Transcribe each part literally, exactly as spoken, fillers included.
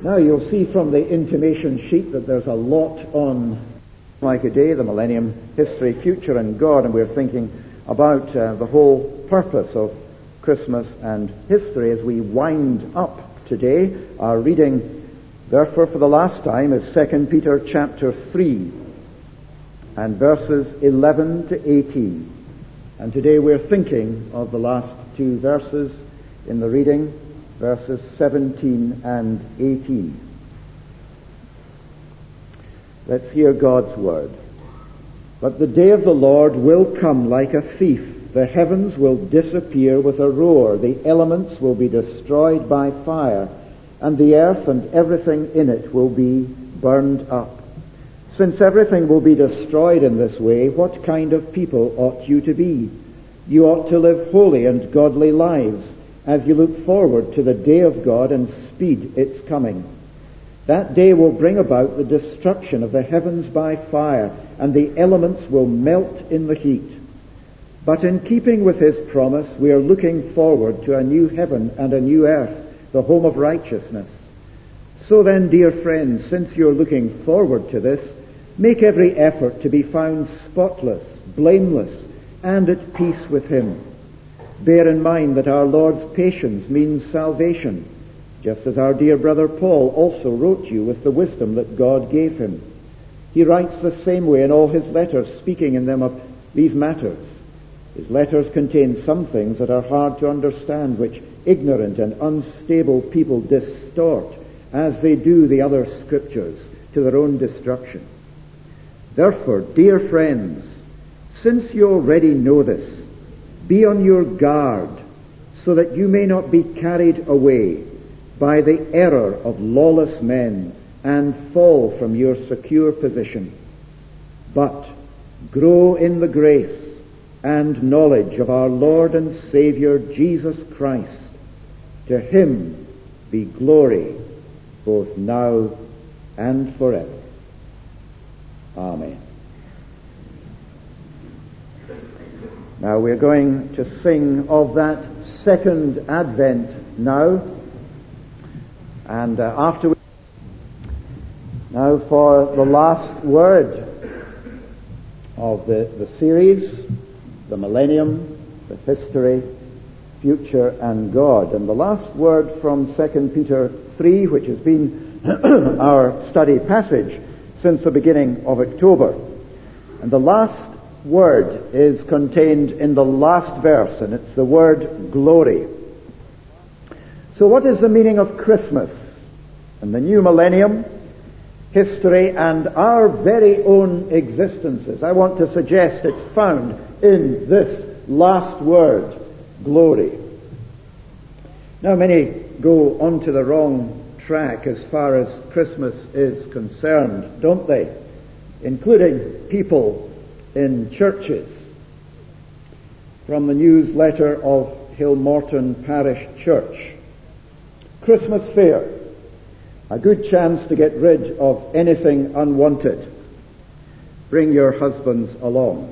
Now you'll see from the intimation sheet that there's a lot on like a day, the millennium, history, future, and God, and we're thinking about uh, the whole purpose of Christmas and history as we wind up today. Our reading, therefore, for the last time is Second Peter chapter three and verses eleven to eighteen. And today we're thinking of the last two verses in the reading, verses seventeen and eighteen. Let's hear God's word. But the day of the Lord will come like a thief. The heavens will disappear with a roar. The elements will be destroyed by fire, and the earth and everything in it will be burned up. Since everything will be destroyed in this way, what kind of people ought you to be? You ought to live holy and godly lives, as you look forward to the day of God and speed its coming. That day will bring about the destruction of the heavens by fire, and the elements will melt in the heat. But in keeping with his promise, we are looking forward to a new heaven and a new earth, the home of righteousness. So then, dear friends, since you're looking forward to this, make every effort to be found spotless, blameless, and at peace with him. Bear in mind that our Lord's patience means salvation, just as our dear brother Paul also wrote you with the wisdom that God gave him. He writes the same way in all his letters, speaking in them of these matters. His letters contain some things that are hard to understand, which ignorant and unstable people distort, as they do the other scriptures, to their own destruction. Therefore, dear friends, since you already know this, be on your guard, so that you may not be carried away by the error of lawless men and fall from your secure position. But grow in the grace and knowledge of our Lord and Savior Jesus Christ. To him be glory both now and forever. Amen. Now we're going to sing of that second Advent now, and uh, after we now for the last word of the, the series, the millennium, the history, future, and God. And the last word from Second Peter three, which has been our study passage since the beginning of October. And the last word is contained in the last verse, and it's the word glory. So what is the meaning of Christmas and the new millennium, history, and our very own existences? I want to suggest it's found in this last word, glory. Now many go onto the wrong track as far as Christmas is concerned, don't they? Including people in churches. From the newsletter of Hillmorton Parish Church. Christmas fair. A good chance to get rid of anything unwanted. Bring your husbands along.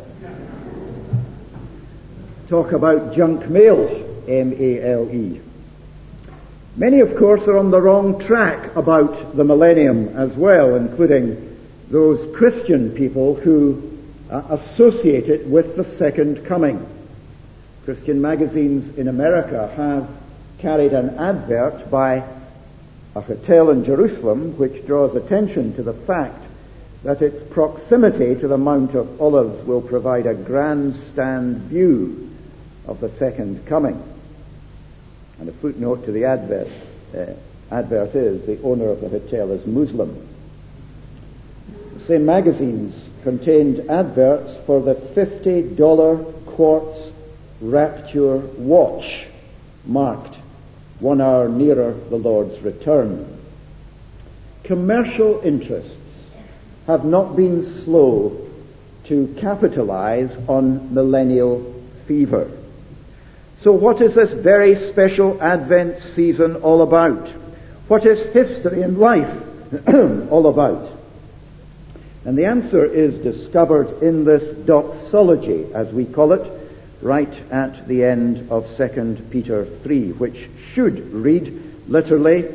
Talk about junk mail, M A L E. Many, of course, are on the wrong track about the millennium as well, including those Christian people who uh, associate it with the second coming. Christian magazines in America have carried an advert by a hotel in Jerusalem which draws attention to the fact that its proximity to the Mount of Olives will provide a grandstand view of the second coming. And a footnote to the advert, uh, advert is the owner of the hotel is Muslim. The same magazines contained adverts for the fifty dollars quartz Rapture watch marked one hour nearer the Lord's return. Commercial interests have not been slow to capitalize on millennial fever. So what is this very special Advent season all about? What is history and life all about? And the answer is discovered in this doxology, as we call it, right at the end of Second Peter three, which should read literally,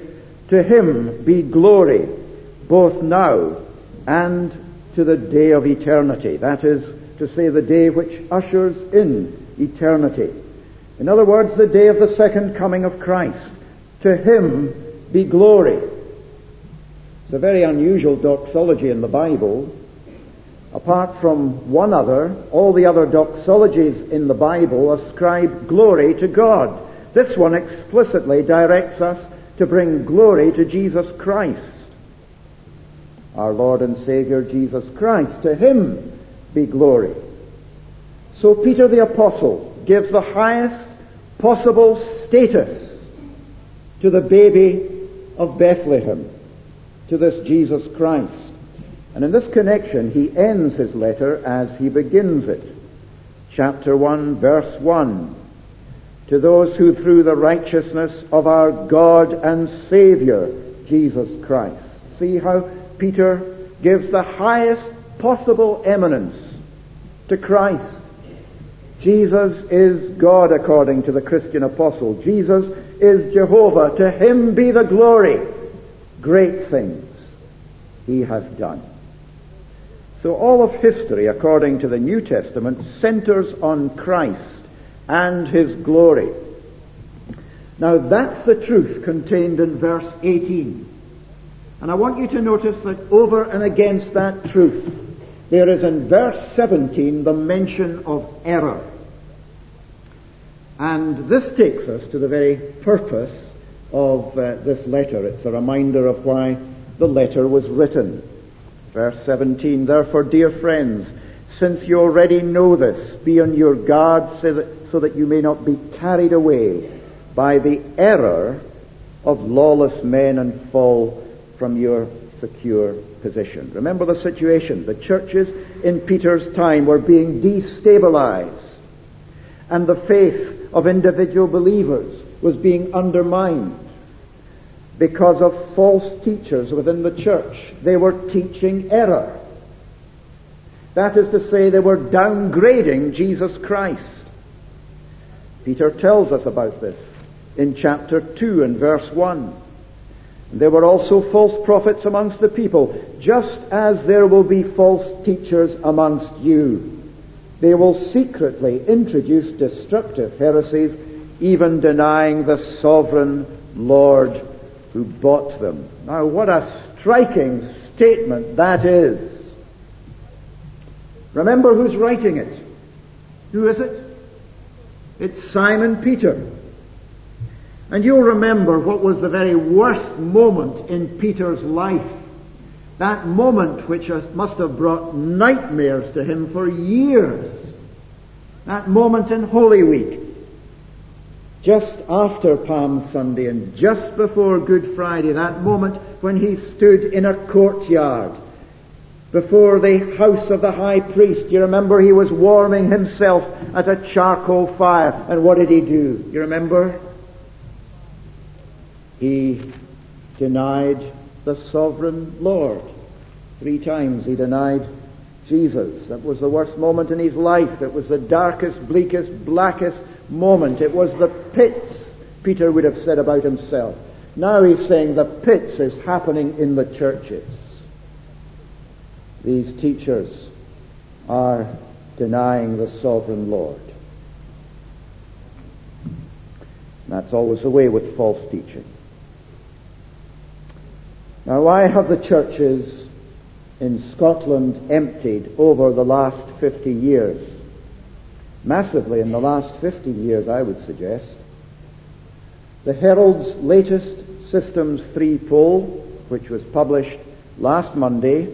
To him be glory, both now and to the day of eternity. That is to say, the day which ushers in eternity. In other words, the day of the second coming of Christ. To him be glory. It's a very unusual doxology in the Bible. Apart from one other, all the other doxologies in the Bible ascribe glory to God. This one explicitly directs us to bring glory to Jesus Christ, our Lord and Savior Jesus Christ. To him be glory. So Peter the Apostle gives the highest possible status to the baby of Bethlehem, to this Jesus Christ. And in this connection, he ends his letter as he begins it. Chapter one, verse one. To those who through the righteousness of our God and Savior, Jesus Christ. See how Peter gives the highest possible eminence to Christ. Jesus is God according to the Christian apostle. Jesus is Jehovah. To him be the glory. Great things he has done. So all of history, according to the New Testament, centers on Christ and his glory. Now that's the truth contained in verse eighteen. And I want you to notice that over and against that truth, there is in verse seventeen the mention of error. And this takes us to the very purpose of uh, this letter. It's a reminder of why the letter was written. Verse seventeen, therefore, dear friends, since you already know this, be on your guard so that, so that you may not be carried away by the error of lawless men and fall from your secure position. Remember the situation. The churches in Peter's time were being destabilized, and the faith of individual believers was being undermined because of false teachers within the church. They were teaching error. That is to say, they were downgrading Jesus Christ. Peter tells us about this in chapter two and verse one. There were also false prophets amongst the people, just as there will be false teachers amongst you. They will secretly introduce destructive heresies, even denying the sovereign Lord who bought them. Now, what a striking statement that is. Remember who's writing it. Who is it? It's Simon Peter. And you'll remember what was the very worst moment in Peter's life. That moment which must have brought nightmares to him for years. That moment in Holy Week. Just after Palm Sunday and just before Good Friday, that moment when he stood in a courtyard before the house of the high priest. You remember he was warming himself at a charcoal fire. And what did he do? You remember? He denied the sovereign Lord. Three times he denied Jesus. That was the worst moment in his life. It was the darkest, bleakest, blackest moment. It was the pits, Peter would have said about himself. Now he's saying the pits is happening in the churches. These teachers are denying the sovereign Lord. That's always the way with false teaching. Now, why have the churches in Scotland emptied over the last fifty years? Massively in the last fifty years, I would suggest. The Herald's latest Systems three poll, which was published last Monday,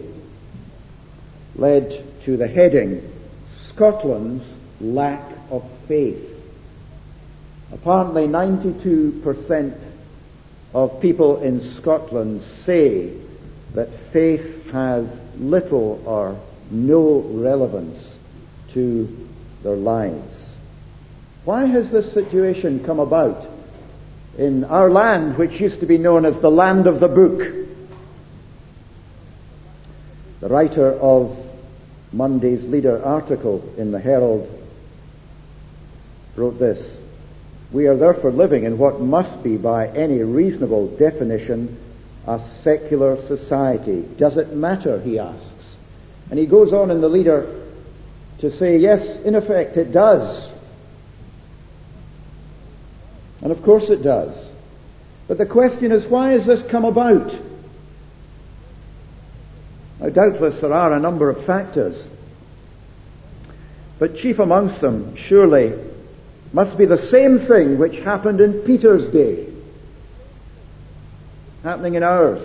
led to the heading, Scotland's Lack of Faith. Apparently ninety-two percent of people in Scotland say that faith has little or no relevance to their lives. Why has this situation come about in our land, which used to be known as the land of the book? The writer of Monday's leader article in the Herald wrote this: we are therefore living in what must be, by any reasonable definition, a secular society. Does it matter, he asks. And he goes on in the leader to say, yes, in effect it does. And of course it does. But the question is, why has this come about? Now, doubtless there are a number of factors, but chief amongst them, surely, must be the same thing which happened in Peter's day, happening in ours.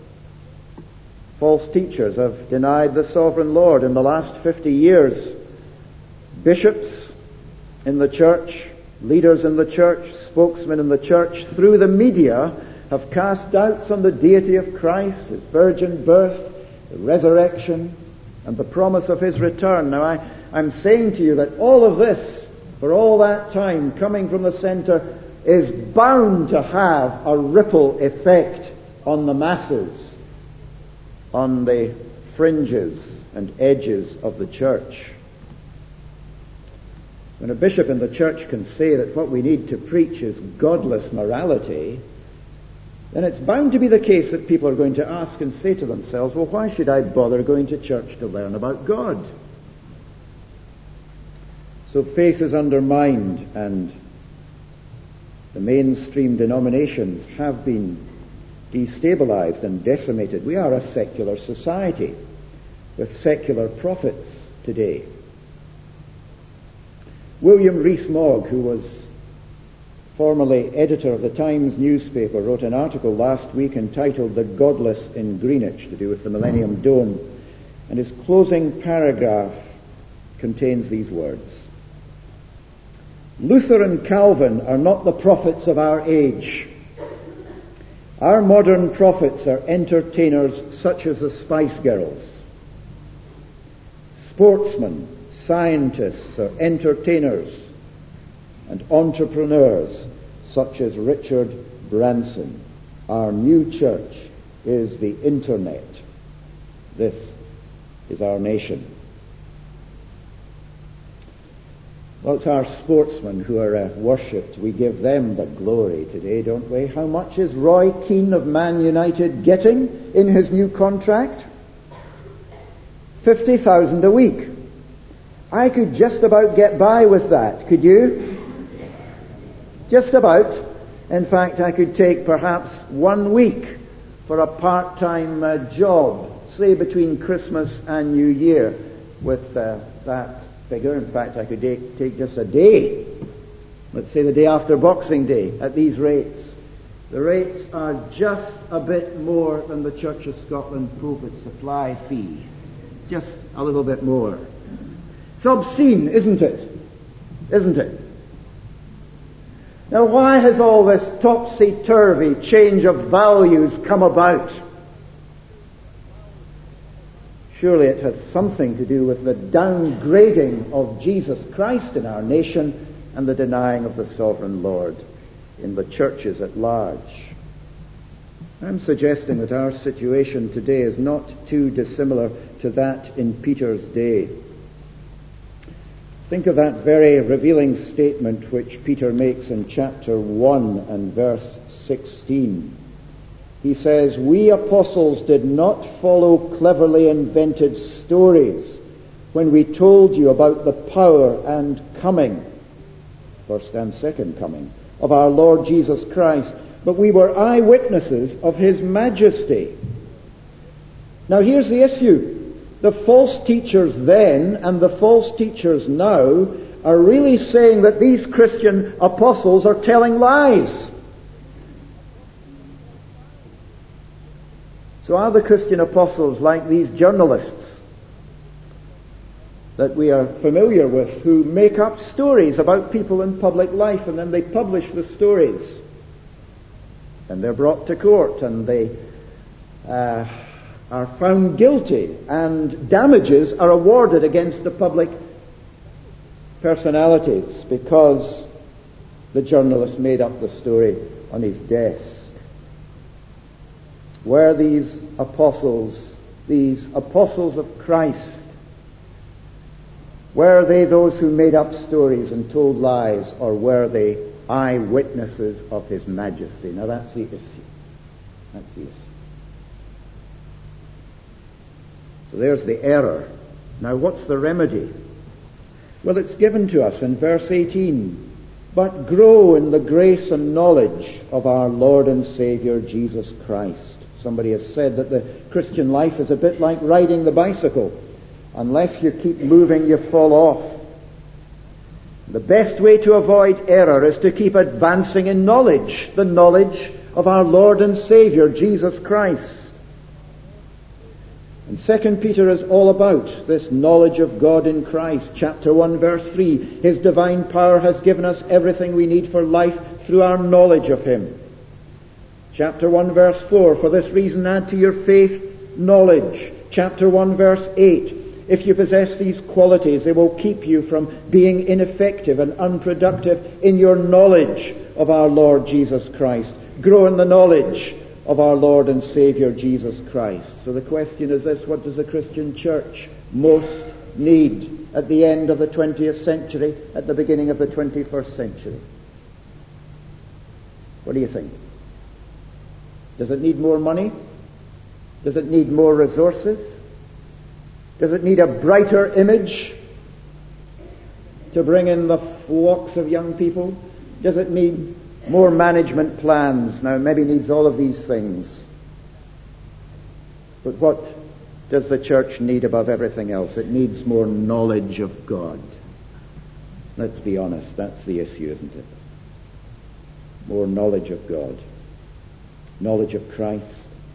False teachers have denied the sovereign Lord in the last fifty years. Bishops in the church, leaders in the church, spokesmen in the church, through the media, have cast doubts on the deity of Christ, his virgin birth, the resurrection, and the promise of his return. Now, I, I'm saying to you that all of this, for all that time, coming from the center, is bound to have a ripple effect on the masses, on the fringes and edges of the church. When a bishop in the church can say that what we need to preach is godless morality, then it's bound to be the case that people are going to ask and say to themselves, well, why should I bother going to church to learn about God? So faith is undermined, and the mainstream denominations have been destabilized and decimated. We are a secular society with secular prophets today. William Rees-Mogg, who was formerly editor of the Times newspaper, wrote an article last week entitled "The Godless in Greenwich," to do with the Millennium Dome, and his closing paragraph contains these words: Luther and Calvin are not the prophets of our age. Our modern prophets are entertainers such as the Spice Girls. Sportsmen, scientists are entertainers, and entrepreneurs such as Richard Branson. Our new church is the Internet. This is our nation. Well, it's our sportsmen who are uh, worshipped. We give them the glory today, don't we? How much is Roy Keane of Man United getting in his new contract? fifty thousand a week. I could just about get by with that. Could you? Just about. In fact, I could take perhaps one week for a part-time uh, job, say between Christmas and New Year, with uh, that figure. In fact, I could take, take just a day. Let's say the day after Boxing Day at these rates. The rates are just a bit more than the Church of Scotland pulpit supply fee. Just a little bit more. It's obscene, isn't it? Isn't it? Now, why has all this topsy-turvy change of values come about? Surely it has something to do with the downgrading of Jesus Christ in our nation and the denying of the sovereign Lord in the churches at large. I'm suggesting that our situation today is not too dissimilar to that in Peter's day. Think of that very revealing statement which Peter makes in chapter one and verse sixteen. He says, "We apostles did not follow cleverly invented stories when we told you about the power and coming," first and second coming, "of our Lord Jesus Christ, but we were eyewitnesses of His majesty." Now here's the issue. The false teachers then and the false teachers now are really saying that these Christian apostles are telling lies. So are the Christian apostles like these journalists that we are familiar with who make up stories about people in public life, and then they publish the stories and they're brought to court and they uh, are found guilty and damages are awarded against the public personalities because the journalist made up the story on his desk? Were these apostles, these apostles of Christ, were they those who made up stories and told lies, or were they eyewitnesses of His majesty? Now that's the issue. That's the issue. So there's the error. Now what's the remedy? Well, it's given to us in verse eighteen. But grow in the grace and knowledge of our Lord and Savior Jesus Christ. Somebody has said that the Christian life is a bit like riding the bicycle. Unless you keep moving, you fall off. The best way to avoid error is to keep advancing in knowledge, the knowledge of our Lord and Savior, Jesus Christ. And Second Peter is all about this knowledge of God in Christ. Chapter one, verse three. His divine power has given us everything we need for life through our knowledge of Him. Chapter one, verse four. For this reason add to your faith knowledge. Chapter one, verse eight. If you possess these qualities, they will keep you from being ineffective and unproductive in your knowledge of our Lord Jesus Christ. Grow in the knowledge of our Lord and Savior Jesus Christ. So the question is this: what does the Christian church most need at the end of the twentieth century, at the beginning of the twenty-first century? What do you think? Does it need more money? Does it need more resources? Does it need a brighter image to bring in the flocks of young people? Does it need more management plans? Now, maybe it needs all of these things. But what does the church need above everything else? It needs more knowledge of God. Let's be honest, that's the issue, isn't it? More knowledge of God. Knowledge of Christ.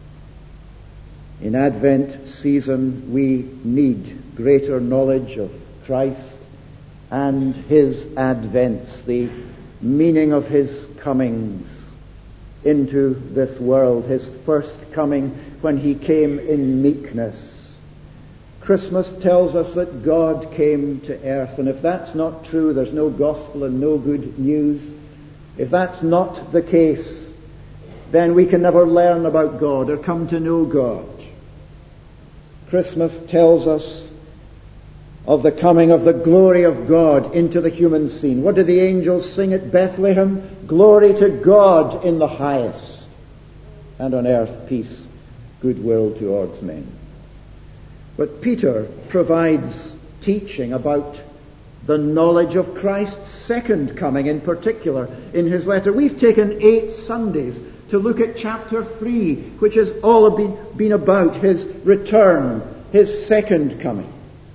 In Advent season, we need greater knowledge of Christ and His advents, the meaning of His comings into this world, His first coming when He came in meekness. Christmas tells us that God came to earth, and if that's not true, there's no gospel and no good news. If that's not the case, then we can never learn about God or come to know God. Christmas tells us of the coming of the glory of God into the human scene. What did the angels sing at Bethlehem? Glory to God in the highest, and on earth peace, goodwill towards men. But Peter provides teaching about the knowledge of Christ's second coming in particular in his letter. We've taken eight Sundays to look at chapter three, which has all been, been about His return, His second coming.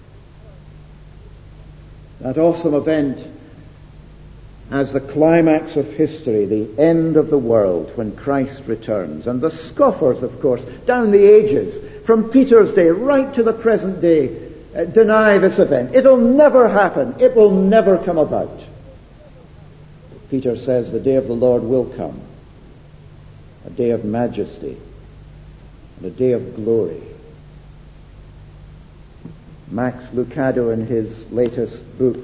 That awesome event as the climax of history, the end of the world when Christ returns. And the scoffers, of course, down the ages, from Peter's day right to the present day, uh, deny this event. It'll never happen. It will never come about. Peter says the day of the Lord will come. A day of majesty and a day of glory. Max Lucado, in his latest book,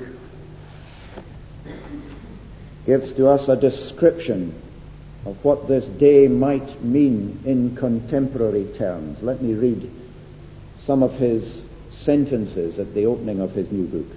gives to us a description of what this day might mean in contemporary terms. Let me read some of his sentences at the opening of his new book.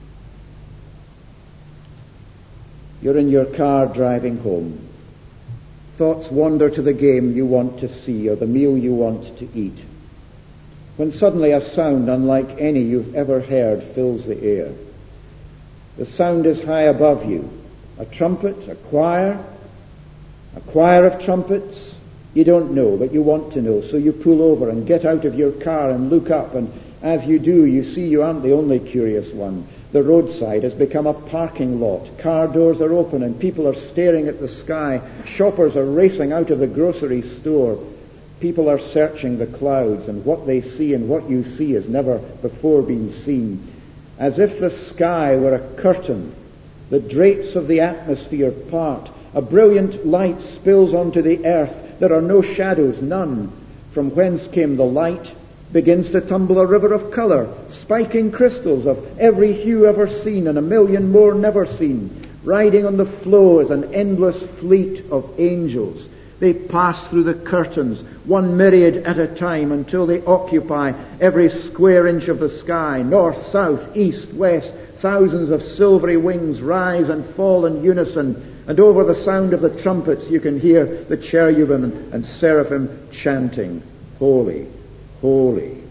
You're in your car driving home. Thoughts wander to the game you want to see or the meal you want to eat. When suddenly a sound unlike any you've ever heard fills the air. The sound is high above you. A trumpet, a choir, a choir of trumpets. You don't know, but you want to know. So you pull over and get out of your car and look up, and as you do, you see you aren't the only curious one. The roadside has become a parking lot. Car doors are open and people are staring at the sky. Shoppers are racing out of the grocery store. People are searching the clouds, and what they see and what you see has never before been seen. As if the sky were a curtain, the drapes of the atmosphere part. A brilliant light spills onto the earth. There are no shadows, none. From whence came the light begins to tumble a river of colour, spiking crystals of every hue ever seen and a million more never seen. Riding on the flow is an endless fleet of angels. They pass through the curtains, one myriad at a time, until they occupy every square inch of the sky. North, south, east, west, thousands of silvery wings rise and fall in unison, and over the sound of the trumpets you can hear the cherubim and seraphim chanting, Holy, holy,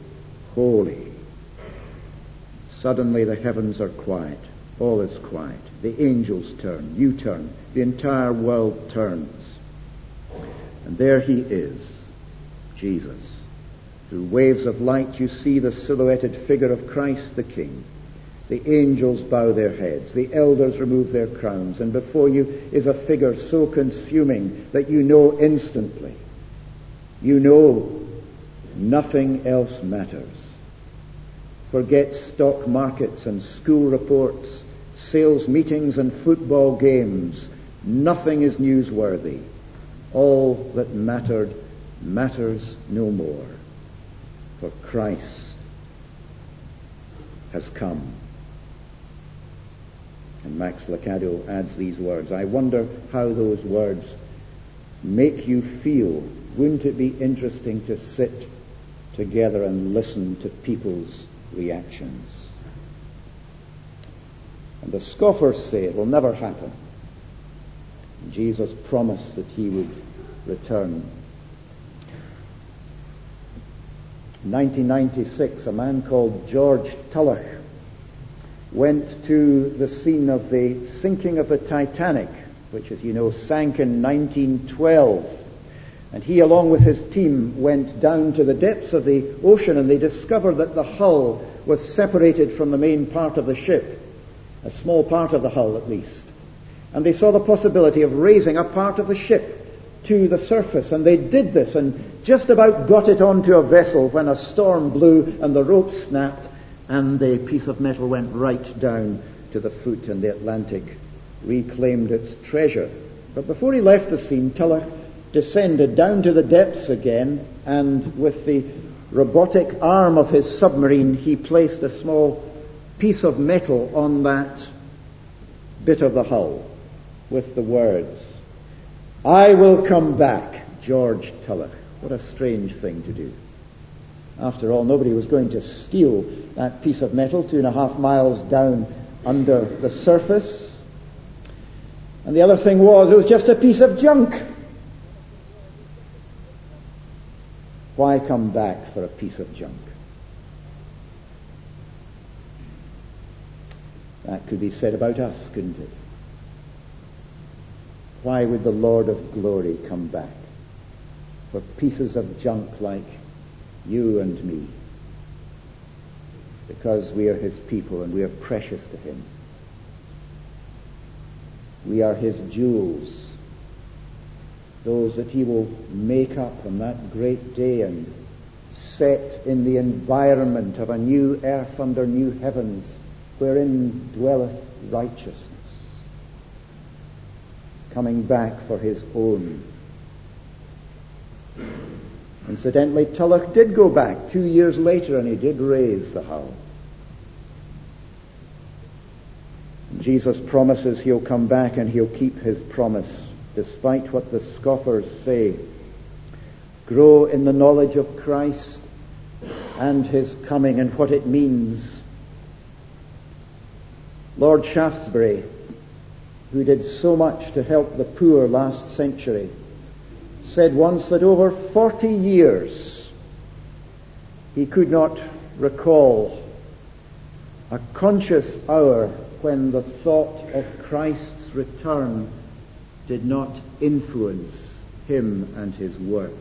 holy. Suddenly the heavens are quiet. All is quiet. The angels turn. You turn. The entire world turns. And there he is, Jesus. Through waves of light you see the silhouetted figure of Christ the King. The angels bow their heads. The elders remove their crowns. And before you is a figure so consuming that you know instantly. You know nothing else matters. Forget stock markets and school reports, sales meetings and football games. Nothing is newsworthy. All that mattered matters no more. For Christ has come. And Max Lucado adds these words. I wonder how those words make you feel. Wouldn't it be interesting to sit together and listen to people's reactions? And the scoffers say it will never happen. Jesus promised that he would return. In nineteen ninety-six, a man called George Tulloch went to the scene of the sinking of the Titanic, which, as you know, sank in nineteen twelve. And he, along with his team, went down to the depths of the ocean, and they discovered that the hull was separated from the main part of the ship, a small part of the hull at least. And they saw the possibility of raising a part of the ship to the surface, and they did this and just about got it onto a vessel when a storm blew and the rope snapped and the piece of metal went right down to the foot, and the Atlantic reclaimed its treasure. But before he left the scene, Tulloch descended down to the depths again, and with the robotic arm of his submarine he placed a small piece of metal on that bit of the hull with the words, I will come back, George Tulloch. What a strange thing to do. After all, nobody was going to steal that piece of metal two and a half miles down under the surface. And the other thing was, it was just a piece of junk. Why come back for a piece of junk? That could be said about us, couldn't it? Why would the Lord of glory come back for pieces of junk like you and me? Because we are his people and we are precious to him. We are his jewels, those that he will make up on that great day and set in the environment of a new earth under new heavens, wherein dwelleth righteousness. He's coming back for his own. Incidentally, Tulloch did go back two years later, and he did raise the hull. Jesus promises he'll come back and he'll keep his promise, despite what the scoffers say. Grow in the knowledge of Christ and his coming and what it means. Lord Shaftesbury, who did so much to help the poor last century, said once that over forty years he could not recall a conscious hour when the thought of Christ's return did not influence him and his work.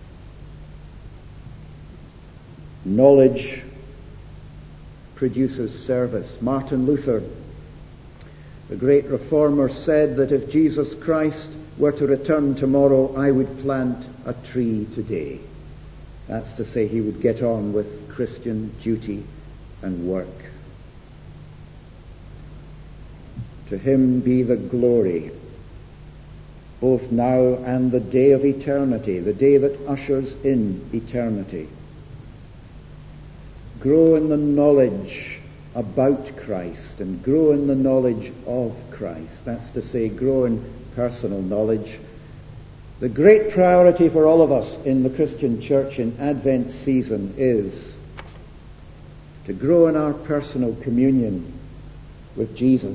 Knowledge produces service. Martin Luther, the great reformer, said that if Jesus Christ were to return tomorrow, I would plant a tree today. That's to say, he would get on with Christian duty and work. To him be the glory, both now and the day of eternity, the day that ushers in eternity. Grow in the knowledge about Christ and grow in the knowledge of Christ. That's to say, grow in personal knowledge. The great priority for all of us in the Christian church in Advent season is to grow in our personal communion with Jesus.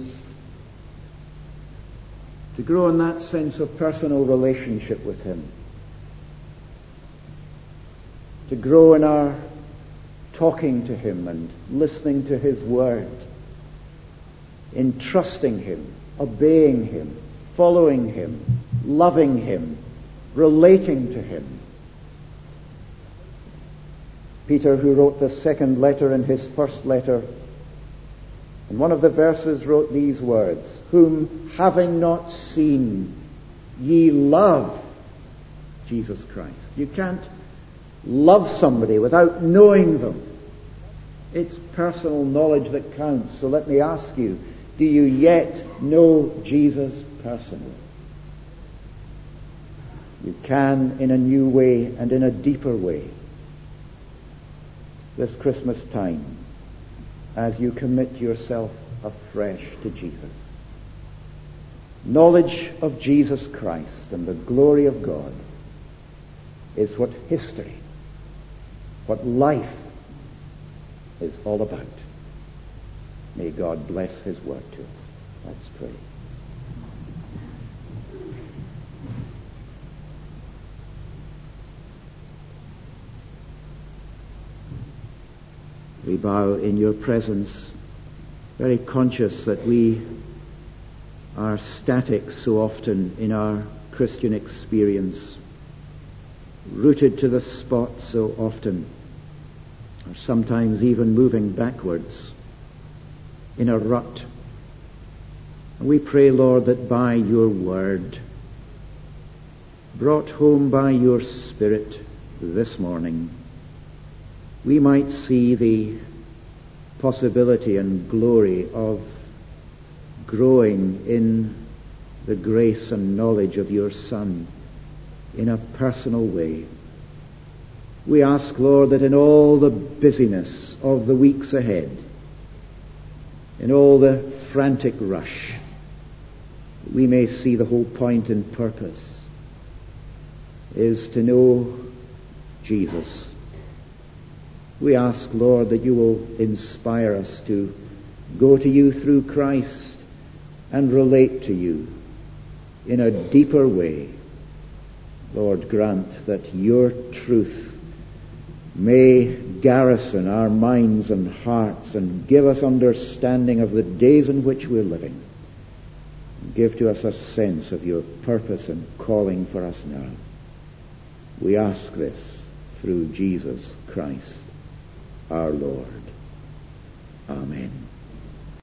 To grow in that sense of personal relationship with him. To grow in our talking to him and listening to his word, in trusting him, obeying him, following him, loving him, relating to him. Peter, who wrote the second letter in his first letter, in one of the verses wrote these words, "Whom having not seen, ye love Jesus Christ." You can't love somebody without knowing them. It's personal knowledge that counts. So let me ask you, do you yet know Jesus personally? You can in a new way and in a deeper way this Christmas time as you commit yourself afresh to Jesus. Knowledge of Jesus Christ and the glory of God is what history, what life is all about. May God bless his word to us. Let's pray. We bow in your presence, very conscious that we are static so often in our Christian experience, rooted to the spot so often, or sometimes even moving backwards in a rut. And we pray, Lord, that by your word, brought home by your Spirit this morning, we might see the possibility and glory of growing in the grace and knowledge of your Son in a personal way. We ask, Lord, that in all the busyness of the weeks ahead, in all the frantic rush, we may see the whole point and purpose is to know Jesus. We ask, Lord, that you will inspire us to go to you through Christ and relate to you in a deeper way. Lord, grant that your truth may garrison our minds and hearts and give us understanding of the days in which we're living. Give to us a sense of your purpose and calling for us now. We ask this through Jesus Christ, our Lord. Amen.